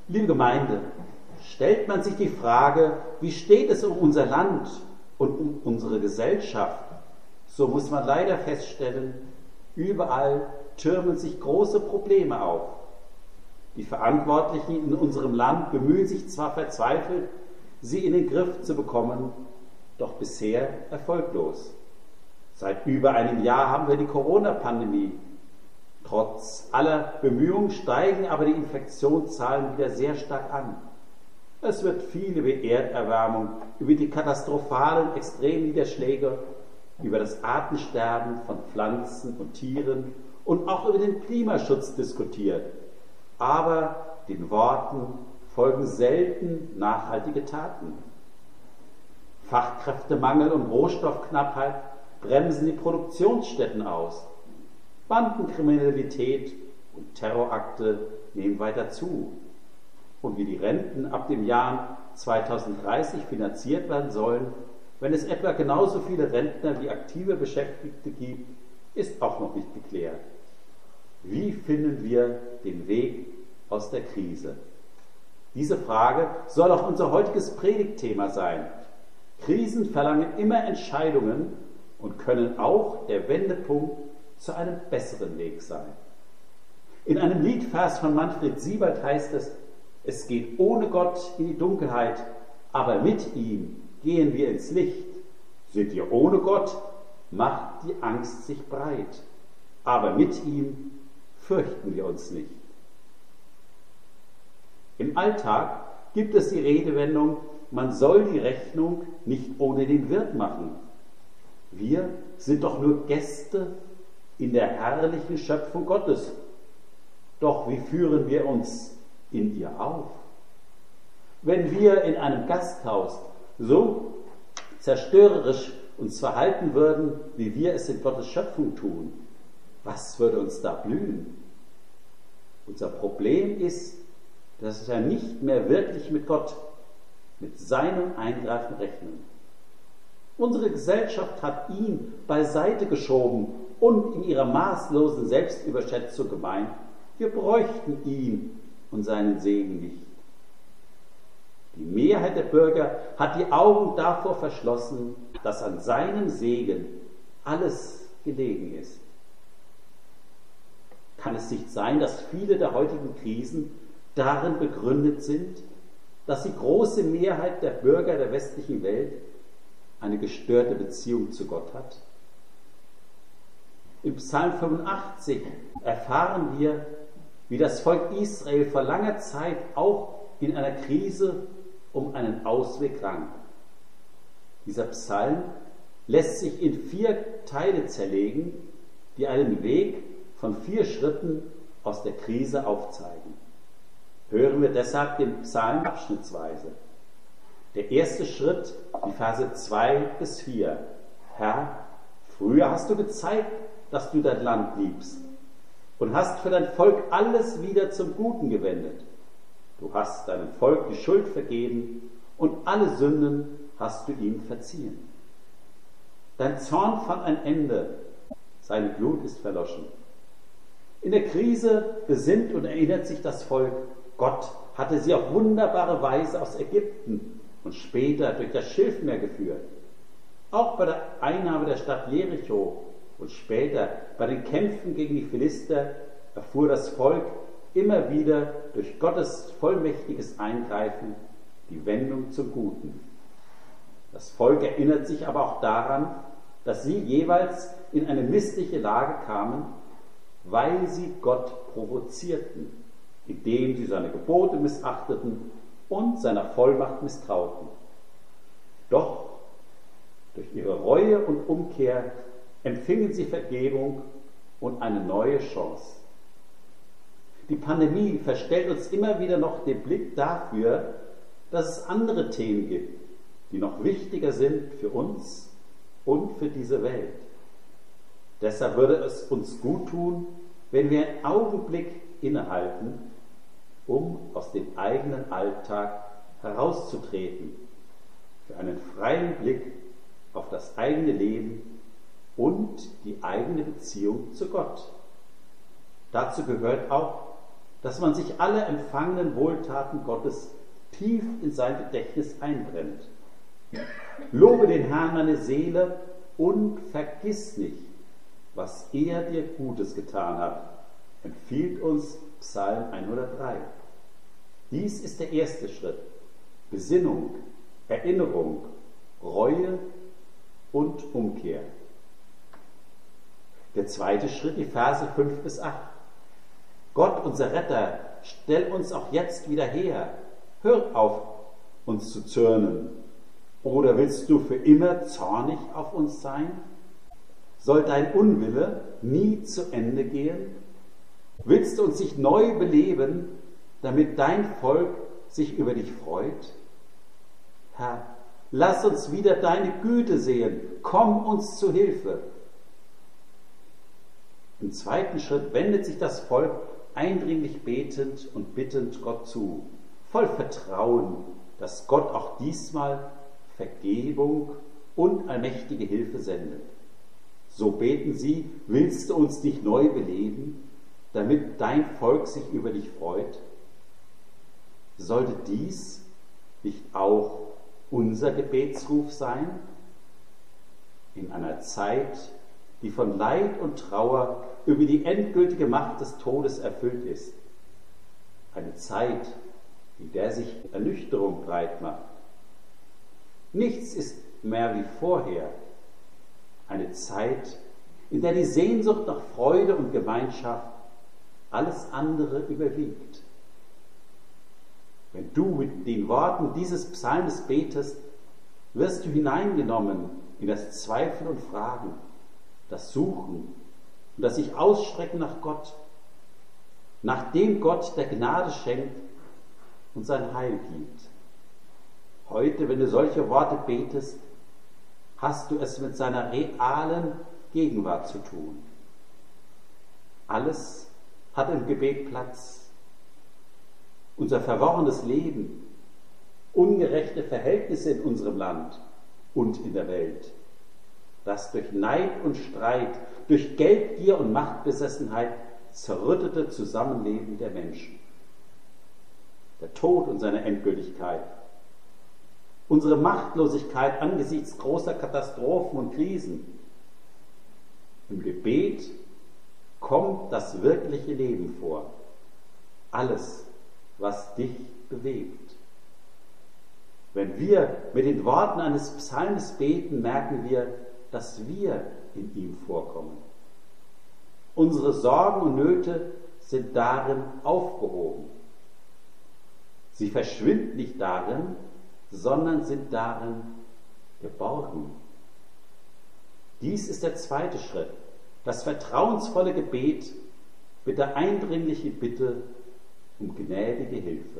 Liebe Gemeinde, stellt man sich die Frage, wie steht es um unser Land und um unsere Gesellschaft, so muss man leider feststellen, überall türmen sich große Probleme auf. Die Verantwortlichen in unserem Land bemühen sich zwar verzweifelt, sie in den Griff zu bekommen, doch bisher erfolglos. Seit über einem Jahr haben wir die Corona-Pandemie. Trotz aller Bemühungen steigen aber die Infektionszahlen wieder sehr stark an. Es wird viel über Erderwärmung, über die katastrophalen Extremniederschläge, über das Artensterben von Pflanzen und Tieren und auch über den Klimaschutz diskutiert. Aber den Worten folgen selten nachhaltige Taten. Fachkräftemangel und Rohstoffknappheit bremsen die Produktionsstätten aus. Bandenkriminalität und Terrorakte nehmen weiter zu. Und wie die Renten ab dem Jahr 2030 finanziert werden sollen, wenn es etwa genauso viele Rentner wie aktive Beschäftigte gibt, ist auch noch nicht geklärt. Wie finden wir den Weg aus der Krise? Diese Frage soll auch unser heutiges Predigtthema sein. Krisen verlangen immer Entscheidungen und können auch der Wendepunkt zu einem besseren Weg sein. In einem Liedvers von Manfred Siebert heißt es: Es geht ohne Gott in die Dunkelheit, aber mit ihm gehen wir ins Licht. Sind wir ohne Gott, macht die Angst sich breit, aber mit ihm fürchten wir uns nicht. Im Alltag gibt es die Redewendung, man soll die Rechnung nicht ohne den Wirt machen. Wir sind doch nur Gäste in der herrlichen Schöpfung Gottes. Doch wie führen wir uns in ihr auf? Wenn wir in einem Gasthaus so zerstörerisch uns verhalten würden, wie wir es in Gottes Schöpfung tun, was würde uns da blühen? Unser Problem ist, dass wir nicht mehr wirklich mit Gott, mit seinem Eingreifen rechnen. Unsere Gesellschaft hat ihn beiseite geschoben und in ihrer maßlosen Selbstüberschätzung gemeint, wir bräuchten ihn und seinen Segen nicht. Die Mehrheit der Bürger hat die Augen davor verschlossen, dass an seinem Segen alles gelegen ist. Kann es nicht sein, dass viele der heutigen Krisen darin begründet sind, dass die große Mehrheit der Bürger der westlichen Welt eine gestörte Beziehung zu Gott hat? Im Psalm 85 erfahren wir, wie das Volk Israel vor langer Zeit auch in einer Krise um einen Ausweg rang. Dieser Psalm lässt sich in 4 Teile zerlegen, die einen Weg von 4 Schritten aus der Krise aufzeigen. Hören wir deshalb den Psalm abschnittsweise. Der erste Schritt, die Verse 2 bis 4. Herr, früher hast du gezeigt, dass du dein Land liebst und hast für dein Volk alles wieder zum Guten gewendet. Du hast deinem Volk die Schuld vergeben und alle Sünden hast du ihm verziehen. Dein Zorn fand ein Ende, seine Glut ist verloschen. In der Krise besinnt und erinnert sich das Volk, Gott hatte sie auf wunderbare Weise aus Ägypten und später durch das Schilfmeer geführt. Auch bei der Einnahme der Stadt Jericho und später bei den Kämpfen gegen die Philister erfuhr das Volk immer wieder durch Gottes vollmächtiges Eingreifen die Wendung zum Guten. Das Volk erinnert sich aber auch daran, dass sie jeweils in eine missliche Lage kamen, weil sie Gott provozierten, indem sie seine Gebote missachteten und seiner Vollmacht misstrauten. Doch durch ihre Reue und Umkehr empfingen sie Vergebung und eine neue Chance. Die Pandemie verstellt uns immer wieder noch den Blick dafür, dass es andere Themen gibt, die noch wichtiger sind für uns und für diese Welt. Deshalb würde es uns gut tun, wenn wir einen Augenblick innehalten, um aus dem eigenen Alltag herauszutreten, für einen freien Blick auf das eigene Leben und die eigene Beziehung zu Gott. Dazu gehört auch, dass man sich alle empfangenen Wohltaten Gottes tief in sein Gedächtnis einbrennt. Lobe den Herrn, meine Seele, und vergiss nicht, was er dir Gutes getan hat, empfiehlt uns Psalm 103. Dies ist der erste Schritt: Besinnung, Erinnerung, Reue und Umkehr. Der zweite Schritt, die Verse 5 bis 8. Gott, unser Retter, stell uns auch jetzt wieder her. Hör auf, uns zu zürnen. Oder willst du für immer zornig auf uns sein? Soll dein Unwille nie zu Ende gehen? Willst du uns nicht neu beleben, damit dein Volk sich über dich freut? Herr, lass uns wieder deine Güte sehen. Komm uns zu Hilfe. Im zweiten Schritt wendet sich das Volk eindringlich betend und bittend Gott zu, voll Vertrauen, dass Gott auch diesmal Vergebung und allmächtige Hilfe sendet. So beten sie: Willst du uns nicht neu beleben, damit dein Volk sich über dich freut? Sollte dies nicht auch unser Gebetsruf sein? In einer Zeit, die von Leid und Trauer über die endgültige Macht des Todes erfüllt ist. Eine Zeit, in der sich Ernüchterung breit macht. Nichts ist mehr wie vorher. Eine Zeit, in der die Sehnsucht nach Freude und Gemeinschaft alles andere überwiegt. Wenn du mit den Worten dieses Psalms betest, wirst du hineingenommen in das Zweifeln und Fragen, das Suchen und das sich Ausstrecken nach Gott, nach dem Gott, der Gnade schenkt und sein Heil gibt. Heute, wenn du solche Worte betest, hast du es mit seiner realen Gegenwart zu tun. Alles hat im Gebet Platz. Unser verworrenes Leben, ungerechte Verhältnisse in unserem Land und in der Welt, das durch Neid und Streit, durch Geldgier und Machtbesessenheit zerrüttete Zusammenleben der Menschen. Der Tod und seine Endgültigkeit, unsere Machtlosigkeit angesichts großer Katastrophen und Krisen. Im Gebet kommt das wirkliche Leben vor, alles, was dich bewegt. Wenn wir mit den Worten eines Psalms beten, merken wir, dass wir in ihm vorkommen. Unsere Sorgen und Nöte sind darin aufgehoben. Sie verschwinden nicht darin, sondern sind darin geborgen. Dies ist der zweite Schritt, das vertrauensvolle Gebet mit der eindringlichen Bitte um gnädige Hilfe.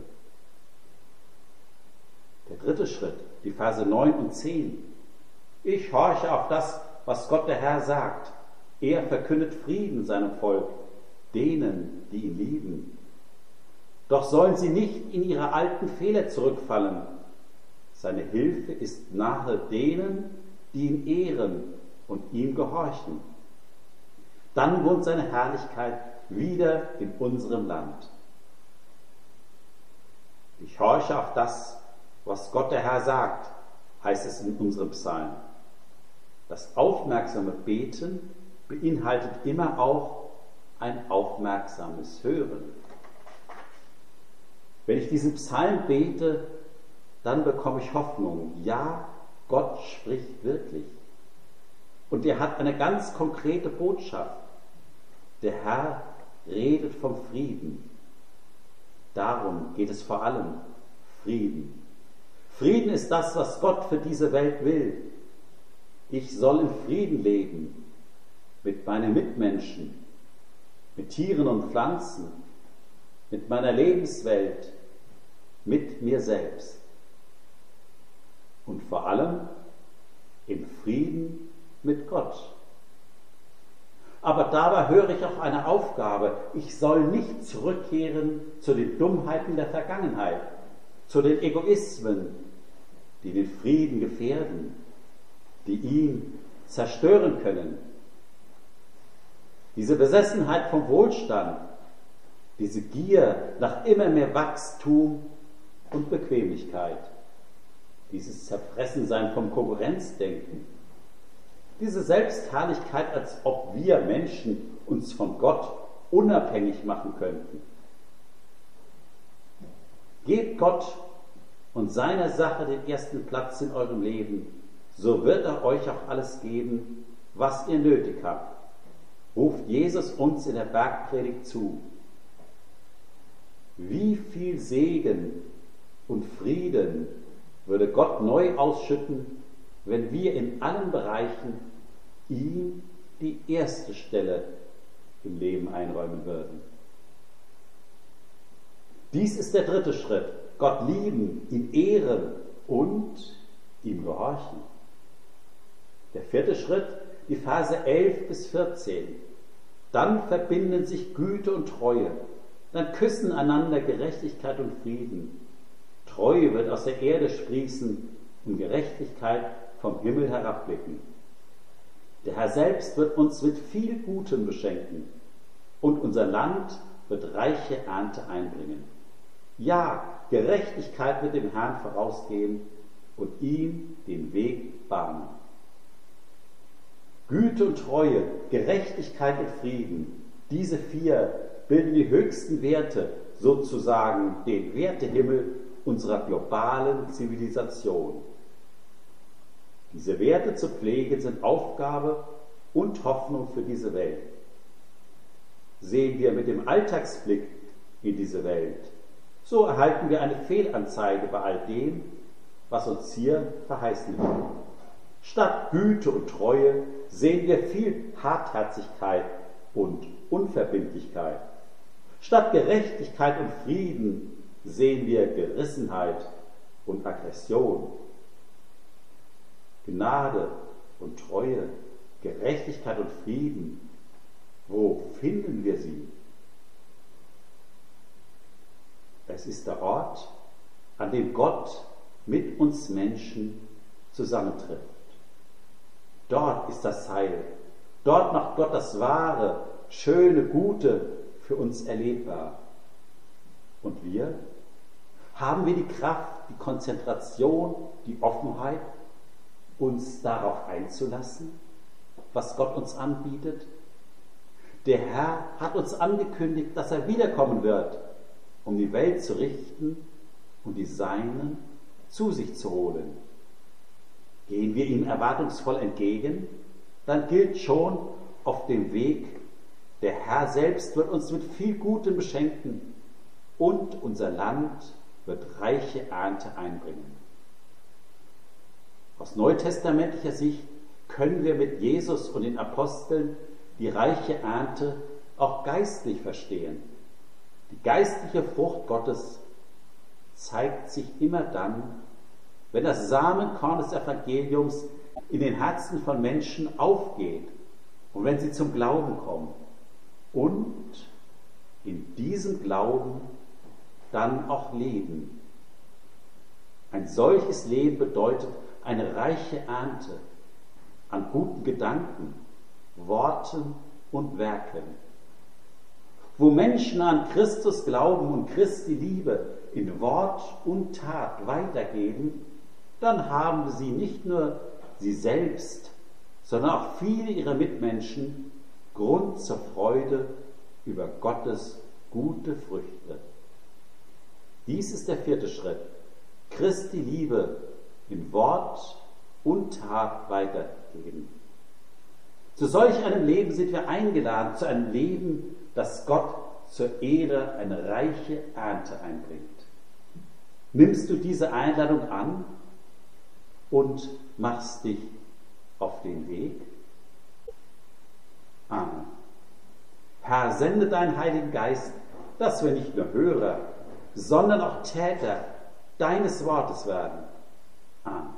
Der dritte Schritt, die Verse 9 und 10. Ich horche auf das, was Gott der Herr sagt. Er verkündet Frieden seinem Volk, denen, die ihn lieben. Doch sollen sie nicht in ihre alten Fehler zurückfallen. Seine Hilfe ist nahe denen, die ihn ehren und ihm gehorchen. Dann wohnt seine Herrlichkeit wieder in unserem Land. Ich horche auf das, was Gott der Herr sagt, heißt es in unserem Psalm. Das aufmerksame Beten beinhaltet immer auch ein aufmerksames Hören. Wenn ich diesen Psalm bete, dann bekomme ich Hoffnung. Ja, Gott spricht wirklich. Und er hat eine ganz konkrete Botschaft. Der Herr redet vom Frieden. Darum geht es vor allem: Frieden. Frieden ist das, was Gott für diese Welt will. Ich soll im Frieden leben mit meinen Mitmenschen, mit Tieren und Pflanzen, mit meiner Lebenswelt, mit mir selbst. Und vor allem im Frieden mit Gott. Aber dabei höre ich auch eine Aufgabe. Ich soll nicht zurückkehren zu den Dummheiten der Vergangenheit, zu den Egoismen, die den Frieden gefährden, die ihn zerstören können. Diese Besessenheit vom Wohlstand, diese Gier nach immer mehr Wachstum und Bequemlichkeit, dieses Zerfressensein vom Konkurrenzdenken, diese Selbstherrlichkeit, als ob wir Menschen uns von Gott unabhängig machen könnten. Gebt Gott und seiner Sache den ersten Platz in eurem Leben, so wird er euch auch alles geben, was ihr nötig habt, ruft Jesus uns in der Bergpredigt zu. Wie viel Segen und Frieden würde Gott neu ausschütten, wenn wir in allen Bereichen ihm die erste Stelle im Leben einräumen würden. Dies ist der dritte Schritt: Gott lieben, ihn ehren und ihm gehorchen. Der vierte Schritt, die Verse 11 bis 14. Dann verbinden sich Güte und Treue. Dann küssen einander Gerechtigkeit und Frieden. Treue wird aus der Erde sprießen und Gerechtigkeit vom Himmel herabblicken. Der Herr selbst wird uns mit viel Gutem beschenken und unser Land wird reiche Ernte einbringen. Ja, Gerechtigkeit wird dem Herrn vorausgehen und ihm den Weg bahnen. Güte und Treue, Gerechtigkeit und Frieden, diese vier bilden die höchsten Werte, sozusagen den Wertehimmel unserer globalen Zivilisation. Diese Werte zu pflegen sind Aufgabe und Hoffnung für diese Welt. Sehen wir mit dem Alltagsblick in diese Welt, so erhalten wir eine Fehlanzeige bei all dem, was uns hier verheißen wird. Statt Güte und Treue sehen wir viel Hartherzigkeit und Unverbindlichkeit. Statt Gerechtigkeit und Frieden sehen wir Gerissenheit und Aggression. Gnade und Treue, Gerechtigkeit und Frieden, wo finden wir sie? Es ist der Ort, an dem Gott mit uns Menschen zusammentrifft. Dort ist das Heil. Dort macht Gott das Wahre, Schöne, Gute für uns erlebbar. Und wir? Haben wir die Kraft, die Konzentration, die Offenheit, uns darauf einzulassen, was Gott uns anbietet? Der Herr hat uns angekündigt, dass er wiederkommen wird, um die Welt zu richten und die Seinen zu sich zu holen. Gehen wir ihm erwartungsvoll entgegen, dann gilt schon auf dem Weg, der Herr selbst wird uns mit viel Gutem beschenken und unser Land wird reiche Ernte einbringen. Aus neutestamentlicher Sicht können wir mit Jesus und den Aposteln die reiche Ernte auch geistlich verstehen. Die geistliche Frucht Gottes zeigt sich immer dann, wenn das Samenkorn des Evangeliums in den Herzen von Menschen aufgeht und wenn sie zum Glauben kommen und in diesem Glauben dann auch leben. Ein solches Leben bedeutet eine reiche Ernte an guten Gedanken, Worten und Werken. Wo Menschen an Christus glauben und Christi Liebe in Wort und Tat weitergeben, dann haben sie nicht nur sie selbst, sondern auch viele ihrer Mitmenschen Grund zur Freude über Gottes gute Früchte. Dies ist der vierte Schritt: Christi Liebe in Wort und Tat weitergeben. Zu solch einem Leben sind wir eingeladen, zu einem Leben, das Gott zur Ehre eine reiche Ernte einbringt. Nimmst du diese Einladung an und machst dich auf den Weg? Amen. Herr, sende deinen Heiligen Geist, dass wir nicht nur Hörer, sondern auch Täter deines Wortes werden. Amen.